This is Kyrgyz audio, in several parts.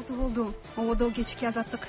16 болду. Ободо кечки азаттык.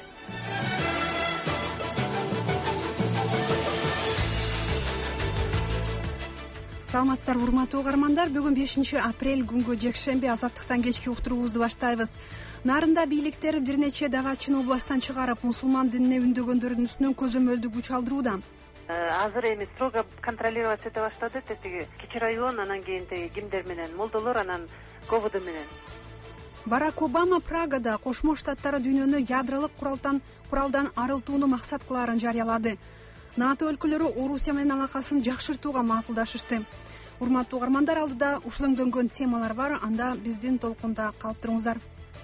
Саламатсыздарбы урматтуу угармандар. Бүгүн 5 апрель күнгө жекшемби азаттыктан кечки уктуруубузду баштайбыз. Нарында бийликтер бир нече дагачыны областтан чыгарып, мусулман динине үндөгөндөрдүн үстүнөн көзөмөлдү күч алдырууда. Азыр эми строго контролировать эте баштады. Тетиги кичи район, анан кийин кимдер менен, молдолор, анан КОВД менен. Барак Обама Прагада Кошмо Штаттары дүйнөнү ядролук куралдан арылтууну максат кылаарын жарыялады. НАТО өлкөлөрү Орусия менен алакасын жакшыртууга макулдашышты. Урматтуу угармандар, алдыда ушулөңдөнгөн темалар бар, анда биздин толкунда калып туруңуздар.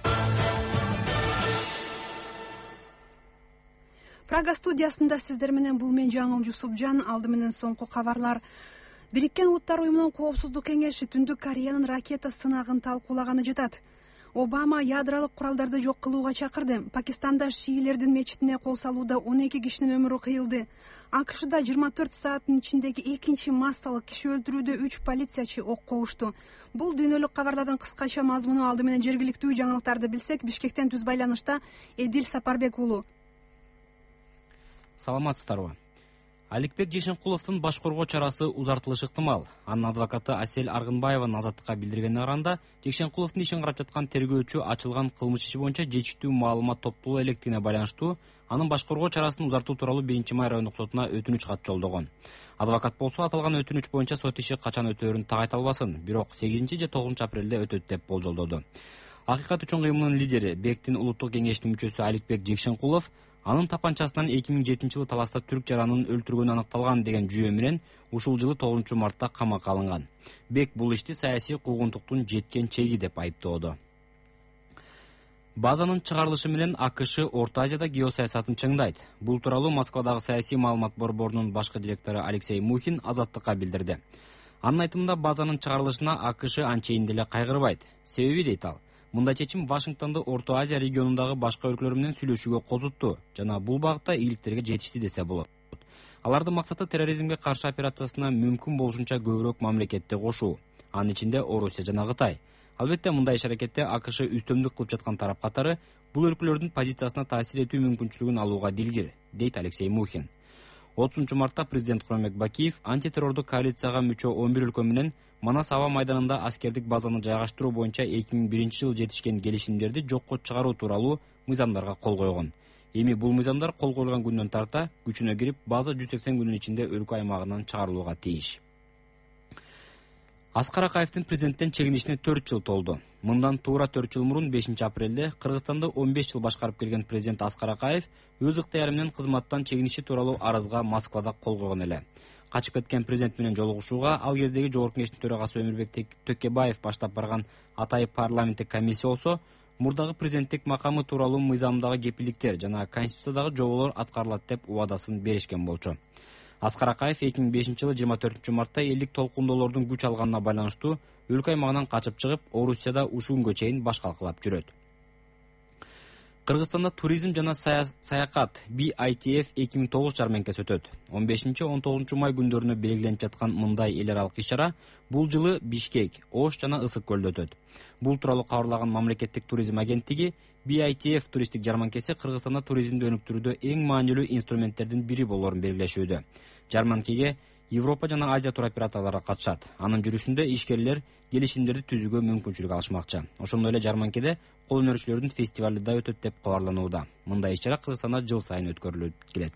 Прага студиясында сиздер менен бул мен Жаңыл Жусупжан. Алды менен соңку кабарлар. Бириккен Улуттар уюмунун Коопсуздук кеңеши Түндүк Кореянын ракета сынагын талкуулаганы жатат. Обама ядролук куралдарды жок кылууга чакырды. Пакистанда шиилердин мечитине кол салууда 12 кишинин өмүрү кыйылды. АКШда 24 сааттын ичиндеги экинчи массалык киши өлтүрүүдө 3 полициячы ок кобушту. Бул дүйнөлүк кабарлардын кыскача мазмуну. Алды менен жергиликтүү жаңылыктарды билсек, Бишкектен түз байланышта Эдил Сапарбек уулу. Саламатсыздарбы. Аликбек Жешенкуловдун башкаруу чарасы узартылышы ыктымал. Анын адвокаты Асель Аргынбаеванын азаттыкка билдиргенине караганда, Жешенкуловдун ишин карап жаткан тергөөчү ачылган кылмыш иши боюнча жетиштүү маалымат топтоло электигине байланыштуу анын башкаруу чарасын узартуу тууралуу 1-май райондук сотуна өтүнүч кат жолдогон. Адвокат болсо аталган өтүнүч боюнча сот иши качан өтөөрүн так айта албасын, бирок 8 же 9 апрелде өтөт деп болжолдоду. Акыйкат үчүн кыймылынын лидери, БЕКТин улуттук кеңешинин мүчөсү Аликбек Жешенкулов анын тапанчасынан 2007-жылы таласта түрк жаранын өлтүргөнү аныкталган деген жүйө менен ушул жылы 9 мартта камакка алынган. БЕК бул ишти саясий куугунтуктун жеткен чеги деп айыптоодо. Базанын чыгарылышы менен АКШ Орто Азияда геосаясатын чыңдайт. Бул тууралуу Москвадагы саясий маалымат борборунун башкы директору Алексей Мухин азаттыкка билдирди. Анын айтымында базанын чыгарылышына АКШ анчейин деле кайгырбайт. Себеби, дейт ал, мындай чечим Вашингтонду Орто Азия регионундагы башка өлкөлөр менен сүйлөшүүгө козутту жана бул багытта ийгиликтерге жетишти десе болот. Алардын максаты терроризмге каршы операциясына мүмкүн болушунча көбүрөөк мамлекетти кошуу, анын ичинде Орусия жана Кытай. Албетте мындай иш-аракетте АКШ үстөмдүк кылып жаткан тарап катары бул өлкөлөрдүн позициясына таасир этүү мүмкүнчүлүгүн алууга дилгир, дейт Алексей Мухин. 30 мартта президент Курамбек Бакиев антитеррордук коалицияга мүчө 11 өлкө менен Манас аба майданында аскердик базаны жайгаштыруу боюнча 2001-жылы жетишкен келишимдерди жокко чыгаруу тууралуу мыйзамдарга кол койгон. Эми бул мыйзамдар кол коюлган күндөн тарта күчүнө кирип, база 180 күнүн ичинде өлкө аймагынан чыгарылууга тийиш. Аскар Акаевдин президенттен чегинишине 4 жыл толду. Мындан туура 4 жыл мурун 5 апрелде Кыргызстанды 15 жыл башкарып келген президент Аскар Акаев өз ыктыяры менен кызматтан чегиниши тууралуу арызга Москвада кол койгон эле. Качып кеткен президент менен жолугушууга ал кездеги Жогорку Кеңештин төрагасы Өмүрбек Төкебаев баштап барган атайып парламенттик комиссия болсо, мурдагы президенттик макамы тууралуу мыйзамдагы кепилдиктер жана конституциядагы жоболор аткарылат деп убадасын беришкен болчу. Аскар Акаев 2005-жылы 24 мартта элдик толкундоолордун күч алганына байланыштуу өлкө аймагынан качып чыгып, Орусияда ушул күнгө чейин баш калкалап жүрөт. Кыргызстанда туризм жана саякат BITF 2009 жарманкасы өтөт. 15-19 май күндөрүнө белгиленип жаткан мындай эл аралык иш-чара бул жылы Бишкек, Ош жана Ысык көлдө өтөт. Бул тууралуу кабарлаган мамлекеттик туризм агенттиги BITF туристтик жарманкеси Кыргызстанда туризмди өнүктүрүүдө эң маанилүү инструменттердин бири болоорун белгилешүүдө. Жарманкеге Европа жана Азия туроператорлору катышат. Анын жүрүшүндө ишкерлер келишимдерди түзүүгө мүмкүнчүлүк алышмакчы. Ошондой эле жарманкеде кол өнөрчүлөрдүн фестивали да өтөт деп кабарланууда. Мындай иш-чара Кыргызстанда жыл сайын өткөрүлүп келет.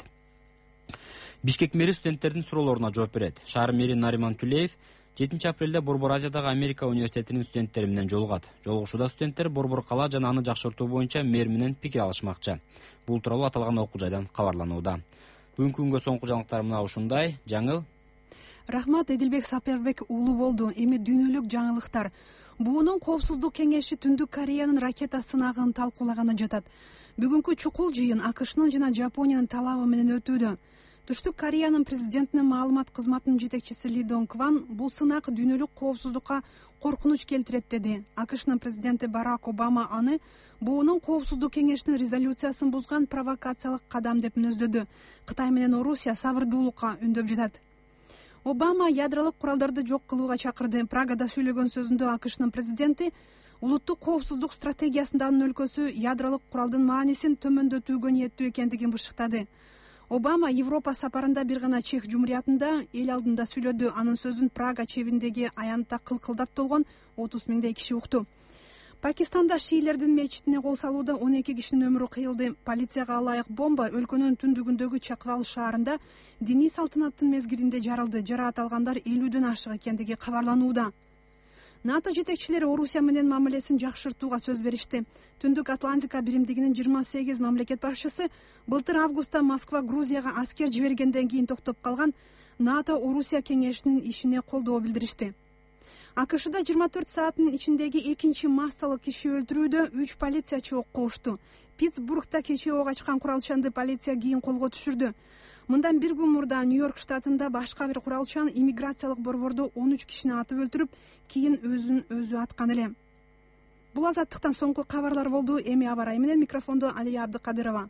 Бишкек мэри студенттердин суроолоруна жооп берет. Шаар мэри Нариман Түлеев 7 апрелде Борбор Азиядагы Америка университетинин студенттери менен жолугат. Жолугушууда студенттер Борбор кала жана аны жакшыртуу боюнча мэр менен пикир алышмакчы. Бул тууралуу аталган окуу жайдан кабарланууда. Бүгүнкү күнгө соңку жаңылыктар мына ушундай. Жаңыл. Рахмат, Эдилбек Сапарбек уулу болду. Эми дүйнөлүк жаңылыктар. БУНун Коопсуздук кеңеши Түндүк Кореянын ракета сынагын талкуулаганы жатат. Бүгүнкү чукул жыйын АКШнын жана Жапониянын талабы менен өтүүдө. Түштүк Кореянын президентинин маалымат кызматынын жетекчиси Ли Донг Кван бул сынак дүйнөлүк коопсуздукка коркунуч келтирет деди. АКШнын президенти Барак Обама аны БУНун Коопсуздук кеңешинин резолюциясын бузган провокациялык кадам деп мүнөздөдү. Кытай менен Орусия сабырдуулукка үндөп жатат. Обама ядролук куралдарды жок кылууга чакырды. Прагада сүйлөгөн сөзүндө АКШнын президенти улуттук коопсуздук стратегиясынын өлкөсү ядролук куралдын маанисин төмөндөтүүгө ниеттүү экендигин бышыктады. Обама Европа сапарында бир гана Чех жумуриятында эл алдында сүйлөдү. Анын сөзүн Прага чебиндеги аянтта кылкылдап толгон 30 миңдей киши укту. Пакистанда шиилердин мечитине кол салууда 12 кишинин өмүрү кыйылды. Полицияга ылайык бомба өлкөнүн түндүгүндөгү Чаквал шаарында диний салтанаттын мезгилинде жарылды. Жараат алгандар 50дөн ашык экендиги кабарланууда. НАТО жетекчилери Орусия менен мамилесин жакшыртууга сөз беришти. Түндүк Атлантика биримдигинин 28 мамлекет башчысы былтыр августта Москва Грузияга аскер жибергенден кийин токтоп калган НАТО Орусия кеңешинин ишине колдоо билдиришти. АКШда 24 сааттын ичиндеги экинчи массалык киши өлтүрүүдө 3 полициячы окко ушту. Питтсбургда кечээ ок ачкан куралчанды полиция кийин колго түшүрдү. Мындан бир күн мурда Нью-Йорк штатында башка бир куралчан иммиграциялык борбордо 13 кишини атып өлтүрүп, кийин өзүн аткан эле. Бул азаттыктан соңку кабарлар болду. Эми абарай менен микрофондо Алия Абдыкадырова.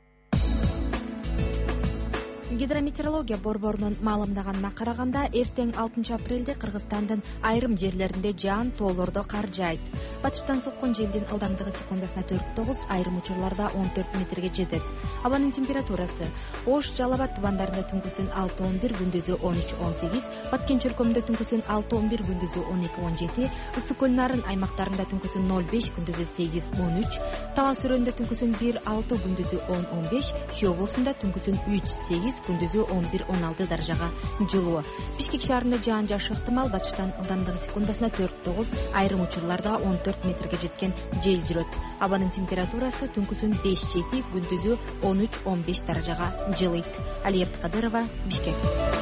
Гидрометеорология борборунун маалымдаганына караганда, эртең 6 апрелде Кыргызстандын айрым жерлеринде жаан тоолордо кар жаайт. Батыштан соккон желдин ылдамдыгы секундасына 4-9, айрым учурларда 14 метрге жетет. Абанын температурасы: Ош, Жалал Абад тубандарында түнкүсүн 6-11, күндүзү 13-18, Баткен чөлкөмүндө түнкүсүн 6-11, күндүзү 12-17, Ысык көл нарын аймактарында түнкүсүн 0-5, күндүзү 8-13, Талас өрөөнүндө түнкүсүн 1-6, күндүзү 10-15, Чүй облусунда түнкүсүн 3-8, күндүзү 11-16 даражага жылуу. Бишкек шаарында жаан жаашы ыктымал. Батыштан ылдамдыгы секундасына 4-9, айрым учурларда 14 метрге жеткен жел жүрөт. Абанын температурасы түнкүсүн 5-7, күндүзү 13-15 даражага жылыйт. Алия Абдыкадырова, Бишкек.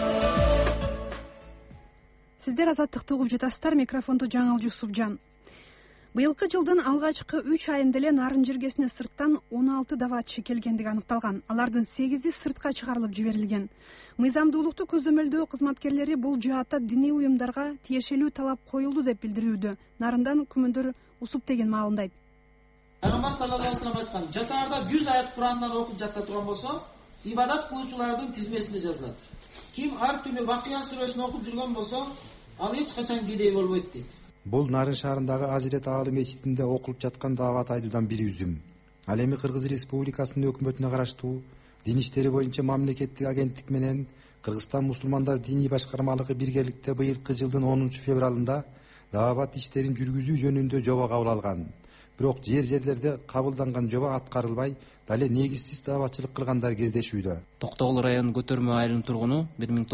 Сиздер азаттыкты угуп жатасыздар. Микрофондо Жаңыл Жусупжан. Быйылкы жылдын алгачкы 3 айында эле Нарын жергесине сырттан 16 даватчы келгендиги аныкталган. Алардын 8и сыртка чыгарылып жиберилген. Мыйзамдуулукту көзөмөлдөө кызматкерлери бул жаатта диний уюмдарга тиешелүү талап коюлду деп билдирүүдө. Нарындан Күмөндөр Усуп деген маалымдайт. Пайгамбар саллаллаху алейхи вассалам айткан, жатаарда 100 аят Курандан окуп жата турган болсо, ибадат кылуучулардын тизмесине жазылат. Ким ар түнү Вакыя сүрөсүн окуп жүргөн болсо, ал эч качан кедей болбойт дейт. Бул Нарын шаарындагы Азирет Аалы мечитинде окулуп жаткан даават айдуудан бир үзүм. Ал эми Кыргыз Республикасынын өкмөтүнө караштуу Дин иштери боюнча мамлекеттик агенттик менен Кыргызстан мусулмандар диний башкармалыгы биргеликте быйылкы жылдын 10 февралында даават иштерин жүргүзүү жөнүндө жоба кабыл алган. Бирок жерлерде кабылданган жоба аткарылбай, дале негизсиз дааватчылык кылгандар кездешүүдө. Токтогул районунун Көтөрмө айылынын тургуну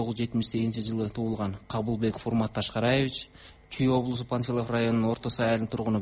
1978 жылы туулган Кабылбек Фурмат Ташкараевич, Чүй облусу Панфилов районунун Орто Сай айылынын тургуну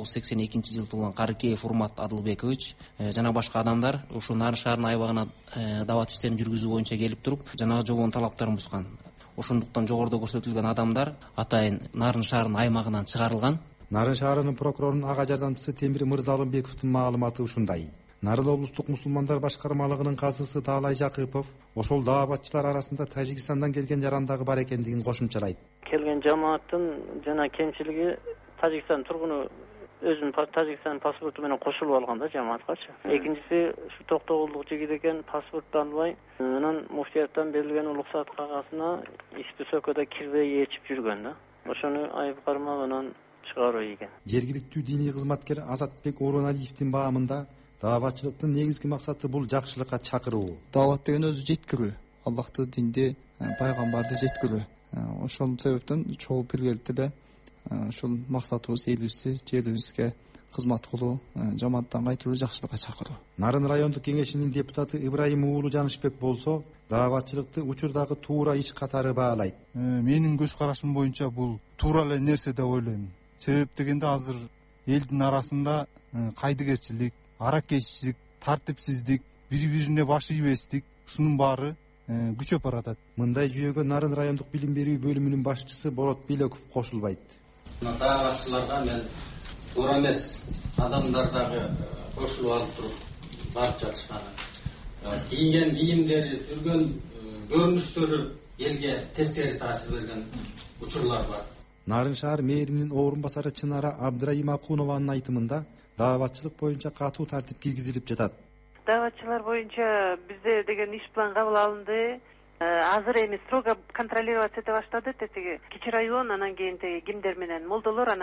1982 жылы туулган Карыкеев Фурмат Адылбекович жана башка адамдар ушу Нарын шаарынын айбагына даават иштерин жүргүзүү боюнча келип туруп, жанагы жобонун талаптарын бузган. Ошондуктан жогоруда көрсөтүлгөн адамдар атайын Нарын шаарынын аймагынан чыгарылган. Нарын шаарынын прокурорунун ага жардамчысы Темир Мырзалымбековдун маалыматы ушундай. Нарын облустук мусулмандар башкармалыгынын казысы Таалай Жакыпов ошол дааватчылар арасында Тажикстандан келген жарандагы бар экендигин кошумчалайт. Келген жамааттын жана кемчилиги Тажикстан тургуну өзүнүн Тажикстан паспорту менен кошулуп алган да жамааткачы. Экинчиси ушу токтогулдук жигит экен, паспортту албай, анан муфтияттан берилген уруксат кагазына ишти сөкөдө кирбей ээрчип жүргөн да. Ошону айып кармагынан чыгаруу экен. Жергиликтүү диний кызматкер Азатбек Ороналиевдин баамында дааватчылыктын негизги максаты бул жакшылыкка чакыруу. Даават деген өзү жеткирүү, Аллахты, динди, пайгамбарды жеткирүү. Ошол себептен чогуу биргеликте да ушул максатыбыз элибизди, жерибизге кызмат кылуу, жамааттан кайтылуу, жакшылыкка чакыруу. Нарын райондук кеңешинин депутаты Ибраим уулу Жанышбек болсо, дааватчылыкты учурдагы туура иш катары баалайт. Менин көз карашым боюнча бул туура эле нерсе деп ойлойм. Себеп дегенде азыр элдин арасында кайдыгерчилик, аракеччилик, тартипсиздик, бири-бирине баш ийбестик, ушунун баары күчөп баратат. Мындай жүйөгө Нарын райондук билим берүү бөлүмүнүн башчысы Борот Билеков кошулбайт. Дааватчыларга мен туура эмес адамдар дагы кошулуп алып туруп барып жатышканы. Кийген кийимдери, жүргөн көрүнүштөрү элге тескери таасир берген учурлар бар. Нарын шаар мэринин орун басары Чынара Абдыраим Акунованын айтымында дааватчылык боюнча катуу тартип киргизилип жатат. Дааватчылар боюнча бизде деген иш план кабыл алынды. Азыр эми строго контролировать эте баштады. Тетиги кичи район, анан кийин кимдер менен молдолор, анан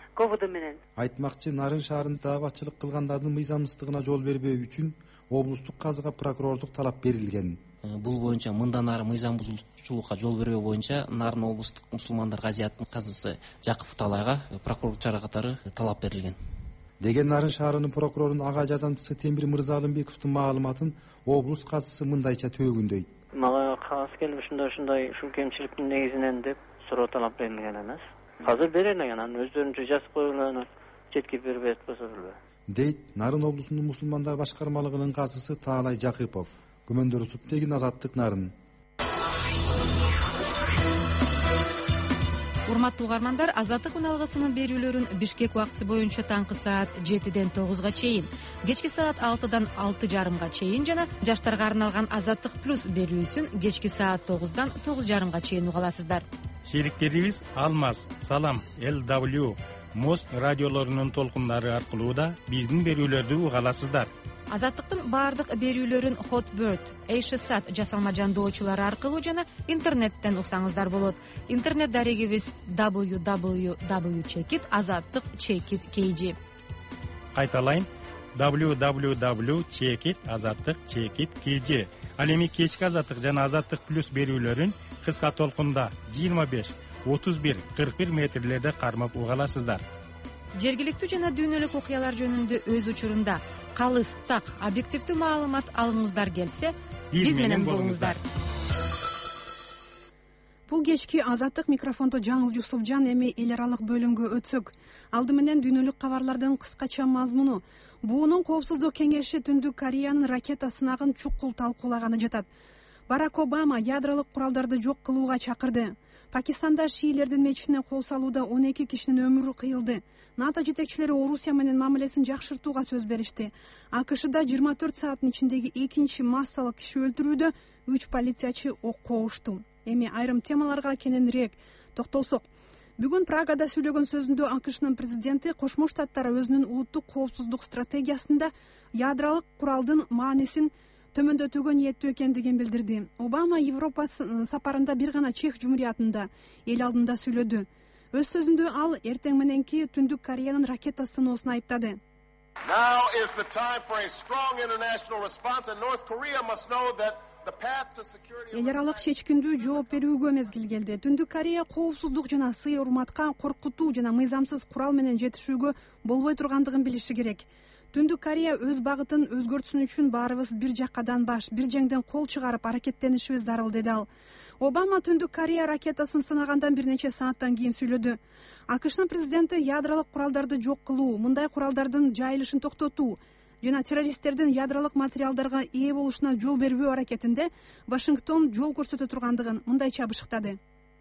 КОВД менен. Айтмакчы, Нарын шаарында дааватчылык кылгандардын мыйзамсыздыгына жол бербөө үчүн облустук казыга прокурордук талап берилген. Бул боюнча мындан ары мыйзам бузуучулукка жол бербөө боюнча Нарын облустук мусулмандар казиятынын казысы Жакып Талайга прокурор чара катары талап берилген деген Нарын шаарынын прокурорунун ага жардамчысы Темир Мырзалымбековдун маалыматын облус казысы мындайча төгүндөйт. Мага кагаз келип ушундай ушул кемчиликтин негизинен деп суроо талап берилген эмес. Азыр берилген, анан өздөрүнчө жазып койгон, жеткирип бербей атпасызбы? Дейт Нарын облусунун мусулмандар башкармалыгынын казысы Таалай Жакыпов. Күмөндөр Суптегин, Азаттык, Нарын. Урматтуу угармандар, Азаттык үналгысынын берүүлөрүн Бишкек убактысы боюнча таңкы саат 7ден 9га чейин, кечки саат 6дан 6:30га чейин жана жаштарга арналган Азаттык плюс берүүсүн кечки саат 9дан 9:30га чейин уга аласыздар. Шериктерибиз Алмаз, Салам, LW, Мост радиолорунун толкундары аркылуу да биздин берүүлөрдү уга аласыздар. Азаттыктын баардык берүүлөрүн Hotbird, Эйшсат жасалма жандоочулары аркылуу жана интернеттен уксаңыздар болот. Интернет дарегибиз www.azattik.kg. Кайталайын, www.azattik.kg. Ал эми кечки Азаттык жана Азаттык плюс берүүлөрүн кыска толкунда 25, 31, 41 метрлерде кармап уга аласыздар. Жергиликтүү жана дүйнөлүк окуялар жөнүндө өз учурунда калыс, так, объективдүү маалымат алгыңыздар келсе, биз менен болуңуздар. Бул кечки Азаттык микрофондо Жаңыл Жусупжан, эми эл аралык бөлүмгө өтсөк. Алды менен дүйнөлүк кабарлардын кыскача мазмуну. БУНун коопсуздук кеңеши Түндүк Кореянын ракета сынагын чукул талкуулаганы жатат. Барак Обама ядролук куралдарды жок кылууга чакырды. Пакистанда шиилердин мечитине кол салууда 12 кишинин өмүрү кыйылды. НАТО жетекчилери Орусия менен мамилесин жакшыртууга сөз беришти. АКШда 24 сааттын ичиндеги экинчи массалык киши өлтүрүүдө 3 полициячы окко ушту. Эми айрым темаларга кененирээк токтолсок. Бүгүн Прагада сүйлөгөн сөзүндө АКШнын президенти Кошмо Штаттар өзүнүн улуттук коопсуздук стратегиясында ядролук куралдын маанисин төмөндөтүүгө ниеттүү экендигин билдирди. Обама Европа сапарында бир гана Чех жумуриятында эл алдында сүйлөдү. Өз сөзүндө ал эртең мененки Түндүк Кореянын ракета сыноосун айыптады. Эл аралык чечкиндүү жооп берүүгө мезгил келди. Түндүк Корея коопсуздук жана сый урматка, коркутуу жана мыйзамсыз курал менен жетишүүгө болбой тургандыгын билиши керек. Түндүк Корея өз багытын өзгөртсүн үчүн баарыбыз бир жаккадан баш, бир жеңден кол чыгарып аракеттенишибиз зарыл, деди ал. Обама Түндүк Корея ракетасын сынагандан бир нече сааттан кийин сүйлөдү. АКШнын президенти ядролук куралдарды жок кылуу, мындай куралдардын жайылышын токтотуу жана террористтердин ядролук материалдарга ээ болушуна жол бербөө аракетинде Вашингтон жол көрсөтө тургандыгын мындайча бышыктады.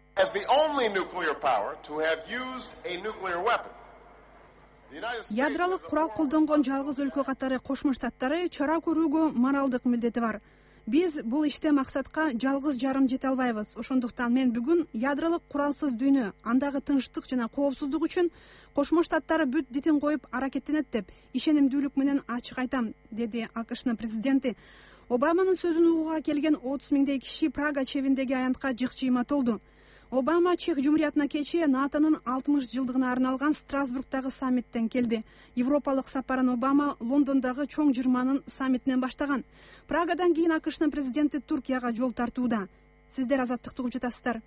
Ядролук курал колдонгон жалгыз өлкө катары Кошмо Штаттары чара көрүүгө моралдык милдети бар. Биз бул иште максатка жалгыз жарым жете албайбыз. Ошондуктан мен бүгүн ядролук куралсыз дүйнө, андагы тынчтык жана коопсуздук үчүн Кошмо Штаттары бүт дитин коюп аракеттенет деп ишенимдүүлүк менен ачык айтам, деди АКШнын президенти. Обаманын сөзүн угууга келген 30 миңдей киши Прага чебиндеги аянтка жык-жыйма толду. Обама Чех жумуриятына кечээ НАТОнун 60 жылдыгына арналган Страсбургдагы саммиттен келди. Европалык сапарын Обама Лондондогу чоң жыйырманын саммитинен баштаган. Прагадан кийин АКШнын президенти Туркияга жол тартууда. Сиздер Азаттыкты угуп жатасыздар.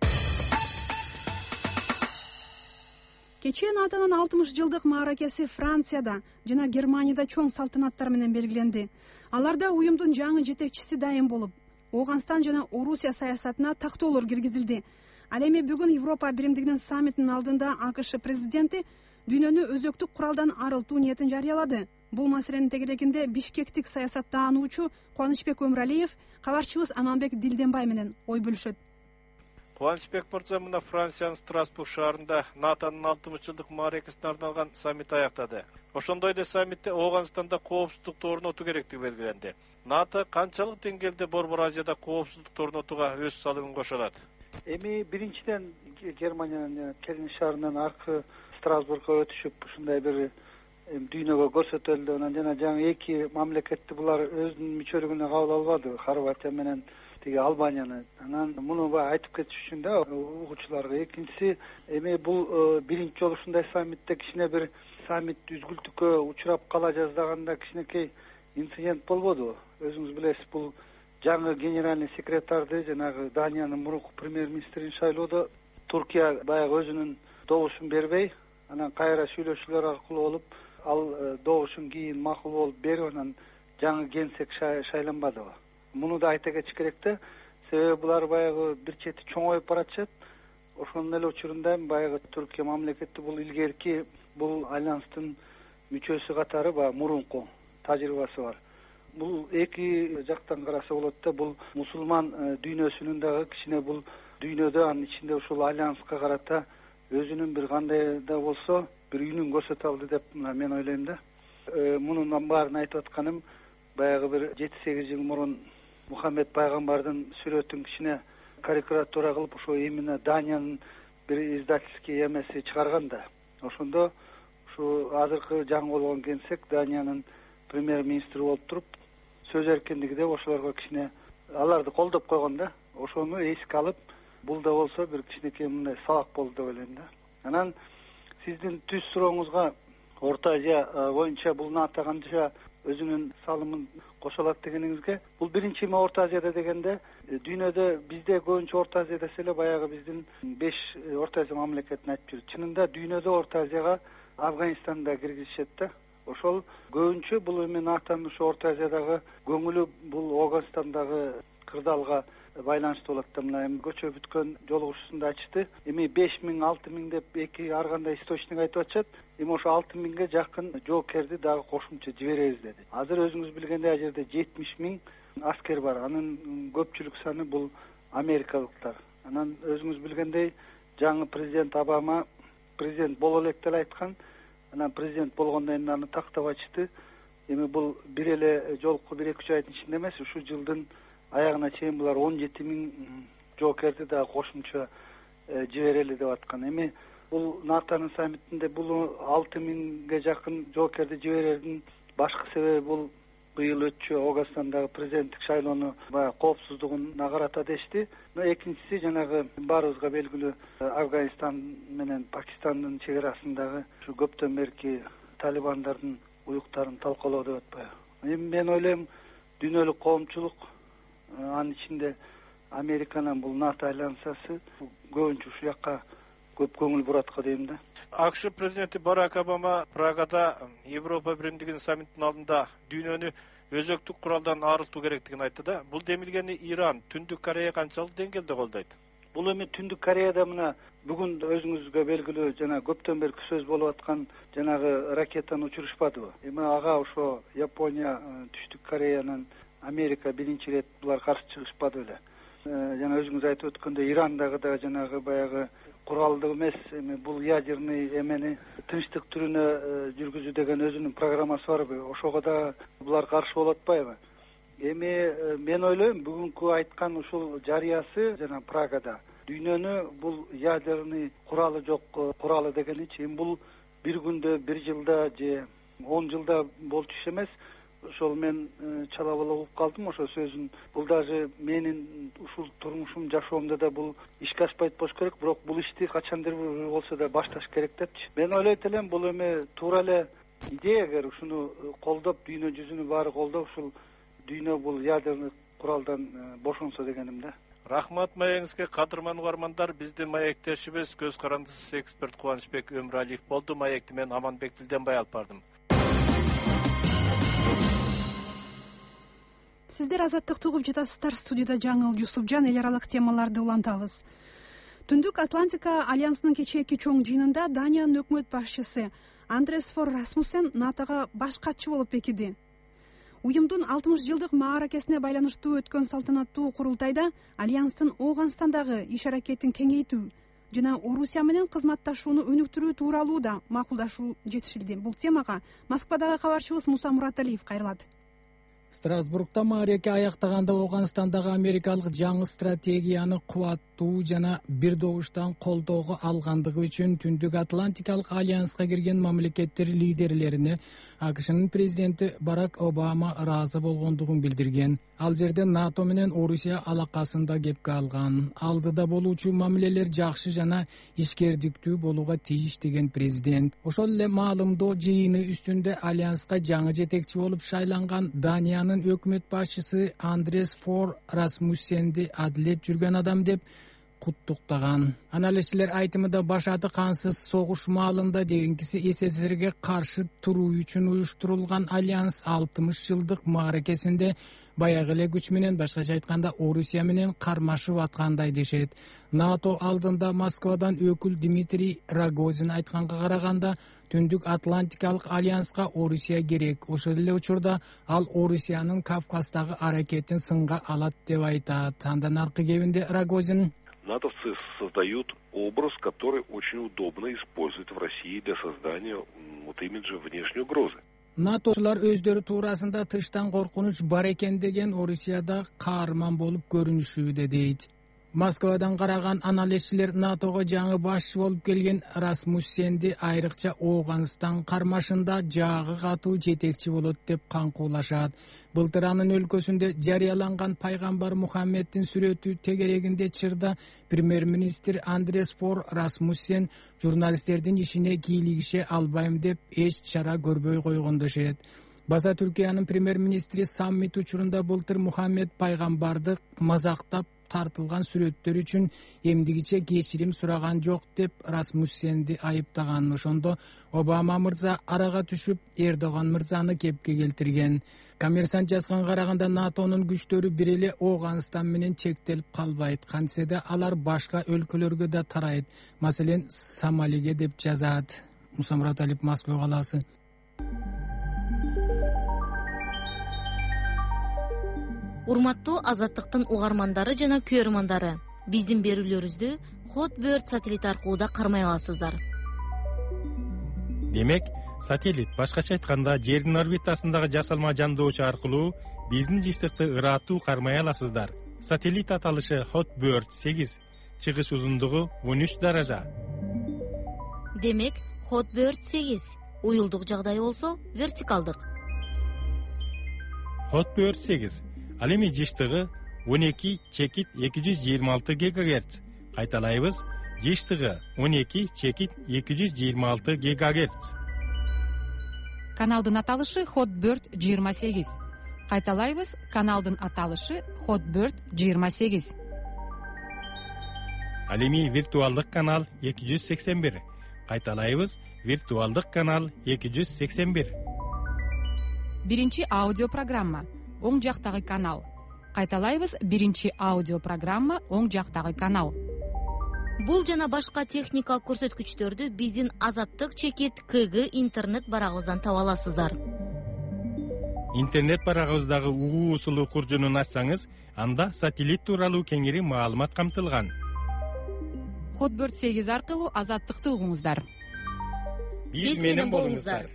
Кечээ НАТОнун 60 жылдык мааракеси Францияда жана Германияда чоң салтанаттар менен белгиленди. Аларда уюмдун жаңы жетекчиси дайым болуп, Оганстан жана Орусия саясатына тактоолор киргизилди. Ал эми бүгүн Европа биримдигинин саммитинин алдында АКШ президенти дүйнөнү өзөктүк куралдан арылтуу ниетин жарыялады. Бул маселенин тегерегинде бишкектик саясаттаануучу Кубанычбек Өмүралиев кабарчыбыз Аманбек Дилденбай менен ой бөлүшөт. Кубанычбек мырза мына Франциянын Страсбург шаарында НАТОнун 60 жылдык мааракесине арналган саммит аяктады. Ошондой эле саммитте Оганстанда коопсуздукту орнотуу керектиги белгиленди. НАТО канчалык деңгээлде Борбор Азияда коопсуздукту орнотууга өз салымын кошо алат? Эми биринчиден Германиянын Кельн шаарынан аркы Страсбургга өтүшүп ушундай бир дүйнөгө көрсөтүлдү. Анан жана жаңы эки мамлекетти булар өзүнүн мүчөлүгүнө кабыл албады, Хорватия менен тиги Албанияны. Анан муну баягы айтып кетиш үчүн да угуучуларга. Экинчиси, эми бул биринчи жолу ушундай саммитте кичине бир саммит үзгүлтүккө учурап кала жаздаганда кичинекей инцидент болбоду. Өзүңүз билесиз, бул жаңы генеральный секретарды жанагы Даниянын мурунку премьер-министрин шайлоодо Туркия баягы өзүнүн добушун бербей, анан кайра сүйлөшүүлөр аркылуу болуп, ал добушун кийин макул болуп берип, анан жаңы генсек шайланбадыбы. Муну да айта кетиш керек да, себеби булар баягы бир чети чоңоюп баратышат. Ошонун эле учурунда баягы Түркия мамлекети бул илгерки бул альянстын мүчөсү катары баягы мурунку тажрыйбасы бар. Бул эки жактан караса болот да, бул мусулман дүйнөсүнүн дагы кичине бул дүйнөдө, анын ичинде ушул альянска карата өзүнүн бир кандай да болсо бир үнүн көрсөтө алды деп мен ойлойм да. Мунун баарын айтып атканым, баягы бир 7-8 жыл мурун Мухаммед пайгамбардын сүрөтүн кичине карикатура кылып, ошо именно Даниянын бир издательский эмеси чыгарган да. Ошондо ушу азыркы жаңы болгон генсек Даниянын премьер-министри болуп туруп, сөз эркиндиги деп ошолорго кичине аларды колдоп койгон да. Ошону эске алып, бул да болсо бир кичинекей мындай сабак болду деп ойлойм да. Анан сиздин түз сурооңузга Орто Азия боюнча бул НАТО канча өзүнүн салымын кошо алат дегениңизге, бул биринчи эме Орто Азияда дегенде, дүйнөдө бизде көбүнчө Орто Азия десе эле баягы биздин 5 Орто Азия мамлекетин айтып жүрөт. Чынында дүйнөдө Орто Азияга Афганистан да киргизишет да. Ошол көбүнчө бул эми НАТОнун ошо Орто Азиядагы көңүлү бул Афганистандагы кырдаалга байланыштуу болот да. Мына эми көчө бүткөн жолугушуусунда ачты. Эми 5000-6000 деп эки ар кандай источник айтып атышат. Эми ошо 6000ге жакын жоокерди дагы кошумча жиберебиз деди. Азыр өзүңүз билгендей ал жерде 70.000 аскер бар. Анын көпчүлүк саны бул америкалыктар. Анан өзүңүз билгендей жаңы президент Обама президент боло элек деле айткан. Анан президент болгондон кийин аны тактап ачты. Эми бул бир эле жолку 1-2 айдын ичинде эмес, ушул жылдын аягына чейин булар 17.000 жоокерди дагы кошумча жиберели деп аткан. Эми бул НАТОнун саммитинде бул 6000ге жакын жоокерди жиберердин башкы себеби бул быйыл өтчү Афганистандагы президенттик шайлоону баягы коопсуздугуна карата дешти. Экинчиси жанагы баарыбызга белгилүү Афганистан менен Пакистандын чегарасындагы ушу көптөн берки талибандардын уюктарын талкалоо деп атпайбы. Эми мен ойлойм, дүйнөлүк коомчулук, анын ичинде Американын бул НАТО альянсасы көбүнчө ушул жакка көп көңүл бурат го дейм да. АКШ президенти Барак Обама Прагада Европа биримдигинин саммитинин алдында дүйнөнү өзөктүк куралдан арылтуу керектигин айтты да. Бул демилгени Иран, Түндүк Корея канчалык деңгээлде колдойт? Бул эми Түндүк Кореяда мына бүгүн өзүңүзгө белгилүү жана көптөн бери сөз болуп аткан жанагы ракетаны учурушпадыбы? Эми ага ошо Япония, Түштүк Кореянын, Америка биринчи ирет булар каршы чыгышпады эле. Жана өзүңүз айтып өткөндөй Ирандагы да жанагы баягы куралдуу эмес, эми бул ядерный эмени тынчтык түрүнө жүргүзүү деген өзүнүн программасы барбы? Ошого да булар каршы болуп атпайбы? Эми мен ойлойм, бүгүнкү айткан ушул жарыясы жана Прагада дүйнөнү бул ядерный куралы жок куралы дегеничи, эми бул бир күндө, бир жылда же 10 жылда болчу иш эмес. Ошол мен чала бала угуп калдым ошо сөзүн. Бул даже менин ушул турмушум, жашоомдо да бул ишке ашпайт болуш керек, бирок бул ишти качандыр болсо да башташ керек депчи. Мен ойлойт элем, бул эми туура эле идея, эгер ушуну колдоп, дүйнө жүзүнүн баары колдоп, ушул дүйнө бул ядерный куралдан бошонсо дегеним да. Рахмат маегиңизге, кадырман угармандар. Биздин маектешибиз көз карандысыз эксперт Кубанычбек Өмүралиев болду. Маекти мен Аманбек Дилденбай алып бардым. Сиздер азаттыкты угуп жатасыздар. Студияда Жаңыл Жусупжан, эл аралык темаларды улантабыз. Түндүк Атлантика альянсынын кечээки чоң жыйынында Даниянын өкмөт башчысы Андреас Фор Расмуссен НАТОга баш катчы болуп бекиди. Уюмдун 60 жылдык мааракесине байланыштуу өткөн салтанаттуу курултайда альянстын Афганистандагы иш аракетин кеңейтүү жана Орусия менен кызматташууну өнүктүрүү тууралуу да макулдашуу жетишилди. Бул темага Москвадагы кабарчыбыз Муса Мураталиев кайрылат. Страсбургда маареке аяктаганда Афганистандагы америкалык жаңы стратегияны кубат татуу жана бир добуштан колдоого алгандыгы үчүн Түндүк Атлантикалык альянска кирген мамлекеттер лидерлерине АКШнын президенти Барак Обама ыраазы болгондугун билдирген. Ал жерде НАТО менен Орусия алакасында кепке алган. Алдыда болуучу мамилелер жакшы жана ишкердиктүү болууга тийиш деген президент. Ошол эле маалымдоо жыйыны үстүндө альянска жаңы жетекчи болуп шайланган Даниянын өкмөт башчысы Андрес Фор Расмуссенди адилет жүргөн адам деп куттуктаган. Аналитикчилер айтымында башаты кансыз согуш маалында дегенкиси СССРге каршы туруу үчүн уюштурулган альянс 60 жылдык мааракесинде баягы эле күч менен, башкача айтканда Орусия менен кармашып аткандай дешет. НАТО алдында Москвадан өкүл Дмитрий Рогозин айтканга караганда Түндүк Атлантикалык альянска Орусия керек. Ошол эле учурда ал Орусиянын Кавказдагы аракетин сынга алат деп айтат. Андан аркы кебинде Рогозин: натовцы создают образ, который очень удобно используют в России для создания имиджа внешней угрозы. НАТОчулар өздөрү туурасында тыштан коркунуч бар экен деген Орусияда каарман болуп көрүнүшүүдө дейт. Москвадан караган аналитикчилер НАТОго жаңы башчы болуп келген Расмуссенди айрыкча Ооганстан кармашында жаагы катуу жетекчи болот деп каңкуулашат. Былтыр анын өлкөсүндө жарыяланган пайгамбар Мухаммеддин сүрөтү тегерегинде чырда премьер-министр Андрес Фор Расмуссен журналисттердин ишине кийлигише албайм деп эч чара көрбөй койгон дешет. Баса Түркиянын премьер-министри саммит учурунда былтыр Мухаммед пайгамбарды мазактап тартылган сүрөттөр үчүн эмдигиче кечирим сураган жок деп Расмуссенди айыптаган. Ошондо Обама мырза арага түшүп Эрдоган мырзаны кепке келтирген. Коммерсант жазганга караганда НАТОнун күчтөрү бир эле Ооганстан менен чектелип калбайт. Кантсе алар башка өлкөлөргө да тарайт. Маселен, Сомалиге деп жазат. Мусамурат Алип, Москва калаасы. Урматтуу Азаттыктын угармандары жана көрөрмандары, биздин берүүлөрүбүздү Hotbird сателлит аркылуу да кармай аласыздар. Демек, сателлит башкача айтканда жердин орбитасындагы жасалма жандоочу аркылуу биздин жыштыкты ыраттуу кармай аласыздар. Сателлит аталышы Hotbird 8, чыгыш узундугу 13 даража. Демек, Hotbird 8 уюлдук жагдай болсо вертикалдык. Hotbird 8 ал эми жыштыгы 12/226 ГГц. Кайталайбыз, жыштыгы 12/226 ГГц. Каналдын аталышы Hotbird 28. Кайталайбыз, каналдын аталышы Hotbird 28. Ал эми виртуалдык канал 281. Кайталайбыз, виртуалдык канал 281. Биринчи аудио программа оң жактагы канал. Кайталайбыз, биринчи аудио программа оң жактагы канал. Бул жана башка техникалык көрсөткүчтөрдү биздин Азаттык чекит КГ интернет барагыбыздан таба аласыздар. Интернет барагыбыздагы угуу усулу куржунун ачсаңыз, анда сателлит тууралуу кеңири маалымат камтылган. Hotbird 8 аркылуу Азаттыкты угуңуздар. Биз менен болуңуздар.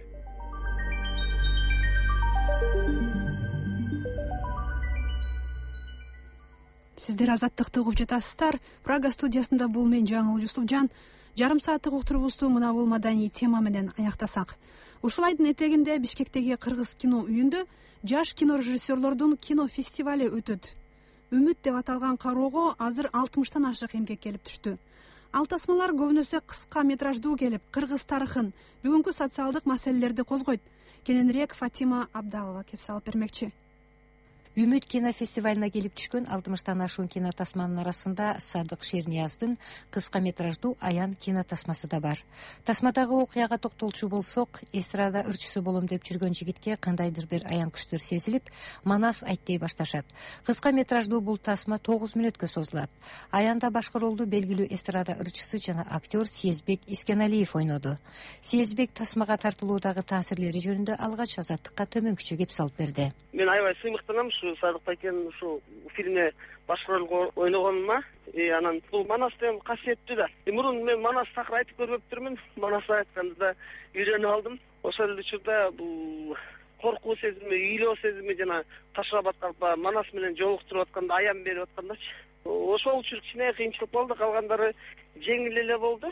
Сиздер Азаттыкты угуп жатасыздар. Прага студиясында бул мен Жаңыл Юсупжан. Жарым сааттык уктуруубузду мына бул маданий тема менен аяктасак. Ушул айдын этегинде Бишкектеги Кыргыз кино үйүндө жаш кино режиссерлордун кино фестивали өтөт. Үмүт деп аталган кароого азыр 60тан ашык эмгек келип түштү. Ал тасмалар көбүнөсү кыска метраждуу келип, кыргыз тарыхын, бүгүнкү социалдык маселелерди козгойт. Кененирээк Фатима Абдалова кеп салып бермекчи. Үмүт кинофестивалына келип түшкөн 60тан ашуун кинотасманын арасында Садык Шернияздын кыска метраждуу Аян кинотасмасы да бар. Тасмадагы окуяга токтолчу болсок, эстрада ырчысы болом деп жүргөн жигитке кандайдыр бир аян күчтөр сезилип, манас айттей башташат. Кыска метраждуу бул тасма 9 мүнөткө созулат. Аянда башкы ролду белгилүү эстрада ырчысы жана актер Сезбек Искеналиев ойноду. Сезбек тасмага тартылуудагы таасирлери жөнүндө алгач Азаттыкка төмөнкүчө кеп салып берди. Мен аябай сыймыктанам Садык байкенин ушу фильмде башкы ролго ойногонума. Анан бул манас деген касиеттүү да. Мурун мен манас такыр айтып көрбөптүрмүн. Манас айтканда да үйрөнүп алдым. Ошол учурда бул коркуу сезими, ыйлоо сезими жана Таш-Абадка Манас менен жолуктуруп атканда аян берип аткандачы. Ошол үчүн кичине кыйынчылык болду, калгандары жеңил эле болду.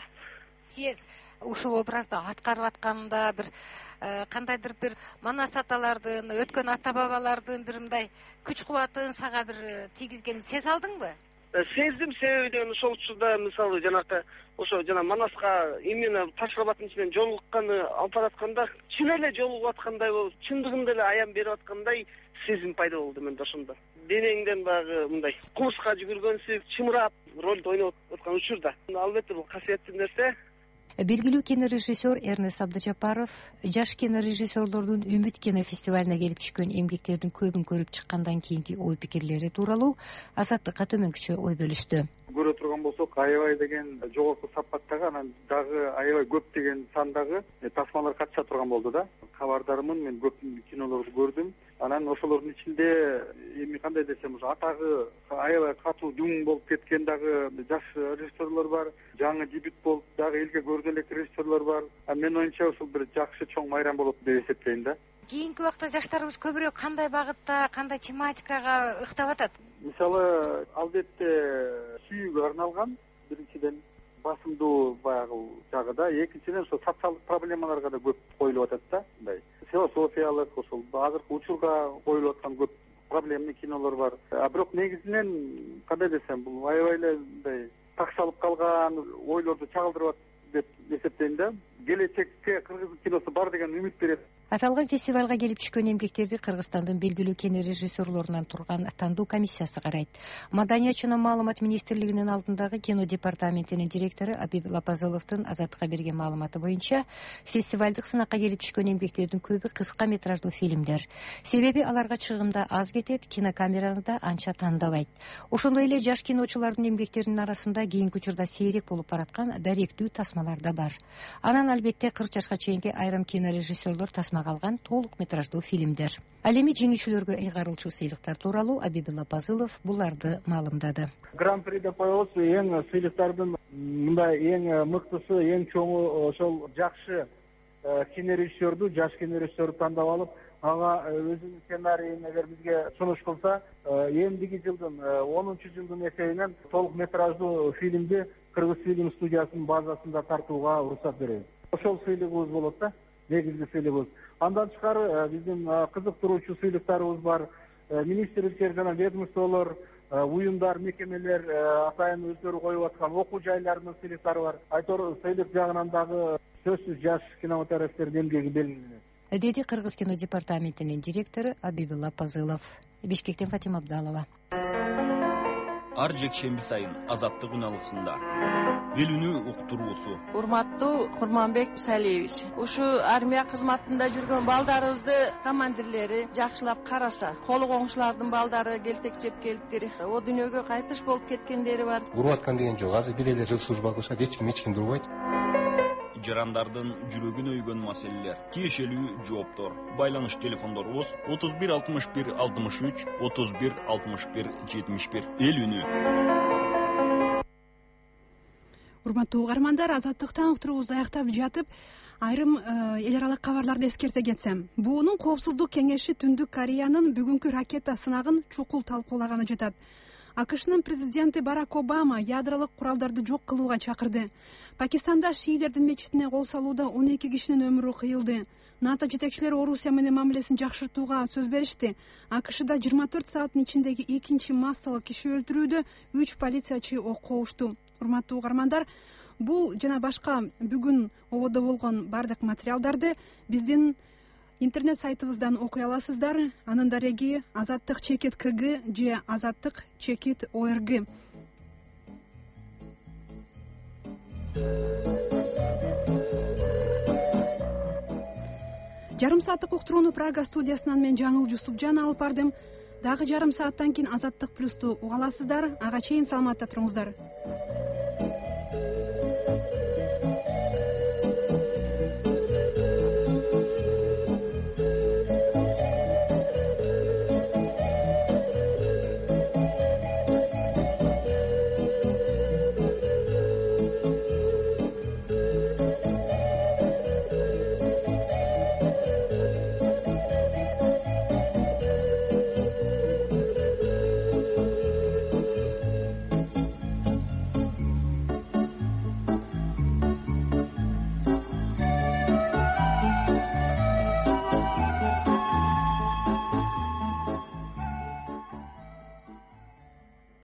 Сиз ушул образды аткарып атканда бир кандайдыр бир Манас аталардын, өткөн ата бабалардын бир мындай күч кубатын сага бир тийгизгенин сезе алдыңбы? Сездим, себеби ошол учурда мисалы жанакы ошо жана Манаска именно Таш-Абадтын ичинен жолукканы алып баратканда чын эле жолугуп аткандай болуп, чындыгында эле аян берип аткандай сезим пайда болду менде ошондо. Денеңден багы мындай кумушка жүгүргөнсүп, чымырап ролду ойноп аткан учурда. Албетте бул касиеттүү нерсе. Белгилүү кинорежиссер Эрнест Абдыжапаров жаш кинорежиссерлордун Үмүт кинофестивалына келип түшкөн эмгектердин көбүн көрүп чыккандан кийинки ой пикирлери тууралуу Азаттыкка төмөнкүчө ой бөлүштү. Көрө турган болсок, аябай деген жогорку сапаттагы, анан дагы аябай көп деген сандагы тасмалар катыша турган болду да. Кабардармын, мен көп кинолорду көрдүм. Анан ошолордун ичинде эми кандай десем, атагы аябай катуу жуң болуп кеткен дагы жаш режиссерлор бар, жаңы дебют болуп дагы элге көрдү элек режиссерлор бар. Мен оюмча ушул бир жакшы чоң майрам болот деп эсептейм да. Кийинки убакта жаштарыбыз көбүрөөк кандай багытта, кандай тематикага ыктап атат? Мисалы, албетте сүйүүгө арналган, биринчиден басымдуу баягы жагыда, экинчиден ошо социалдык проблемаларга да көп коюлуп атат да, мындай философиялык, ошол азыркы учурга коюлуп аткан көп проблемный кинолор бар. Бирок негизинен кандай десем, бул аябай эле мындай такшалып калган ойлорду чагылдырып атат деп эсептейм да. Келечекке кыргыз киносу бар деген үмүт берет. Аталган фестивалга келип түшкөн эмгектерди Кыргызстандын белгилүү кинорежиссерлорунан турган тандоо комиссиясы карайт. Маданият жана маалымат министрлигинин алдындагы кино департаментинин директору Абиб Лапазыловдун Азаттыкка берген маалыматы боюнча, фестивалдык сынакка келип түшкөн эмгектердин көбү кыска метраждуу фильмдер. Себеби аларга чыгымда аз кетет, кинокамераны да анча тандабайт. Ошондой эле жаш киночулардын эмгектеринин арасында кийинки учурда сейрек болуп бараткан даректүү тасмалар да бар. Анан албетте 40 жашка чейинки айрым кинорежиссерлор тасмага алган толук метраждуу фильмдер. Ал эми жеңүүчүлөргө ыйгарылчу сыйлыктар тууралуу Абиб Лапазылов буларды маалымдады. Гран-приде коебуз, эң сыйлыктардын мындай эң мыктысы, эң чоңу ошол жакшы кинорежиссерду, жаш кинорежиссерду тандап алып, ага өзүнүн сценарийин эгер бизге сунуш кылса, эмдиги жылдын 10-жылдын эсебинен толук метраждуу фильмди Кыргыз фильм студиясынын базасында тартууга уруксат беребиз. Ошол сыйлыгыбыз болот да, негизги сыйлыгыбыз. Андан тышкары биздин кызыктыруучу сыйлыктарыбыз бар. Министрликтер жана ведомстволор, уюмдар, мекемелер атайын өздөрү коюп аткан окуу жайларынын сыйлыктары бар. Айтор сыйлык жагынан дагы сөзсүз жаш кинематографисттердин эмгеги белгиленет, деди Кыргыз кино департаментинин директору Абиб Лапазылов. Бишкектен Фатима Абдалова. Ар жекшемби сайын Азаттык үналгысында белүүнү уктуруусу. Урматтуу Курманбек Салиевич, ушу армия кызматында жүргөн балдарыбызды командирлери жакшылап караса, колу коңшулардын балдары келтек жеп келиптир. О дүйнөгө кайтыш болуп кеткендери бар. Уруп аткан деген жок. Азыр бир эле жыл служба кылышат, эч ким урбайт. Жарандардын жүрөгүн өйгөн маселелер, тиешелүү жооптор. Байланыш телефондорубуз 31 61 63 31 61 71. Эл үнү. Урматтуу угармандар, Азаттыктан уктуруубузду аяктап жатып, айрым эл аралык кабарларды эскерте кетсем, буунун коопсуздук кеңеши Түндүк Кореянын бүгүнкү ракета сынагын чукул талкуулаганы жатат. АКШнын президенти Барак Обама ядролук куралдарды жок кылууга чакырды. Пакистанда шиилердин мечитине кол салууда 12 кишинин өмүрү кыйылды. НАТО жетекчилери Орусия менен мамилесин жакшыртууга сөз беришти. АКШда 24 сааттын ичиндеги экинчи массалык киши өлтүрүүдө 3 полициячы окко ушту. Урматтуу угармандар, бул жана башка бүгүн ободо болгон бардык материалдарды биздин интернет сайтыбыздан окуй аласыздар. Анын дареги azattik.kg же azattik.org. Жарым сааттык уктурууну Прага студиясынан мен Жаңыл Жусупжан алып бардым. Дагы жарым сааттан кийин Азаттык плюсту уга аласыздар. Ага чейин саламатта туруңуздар.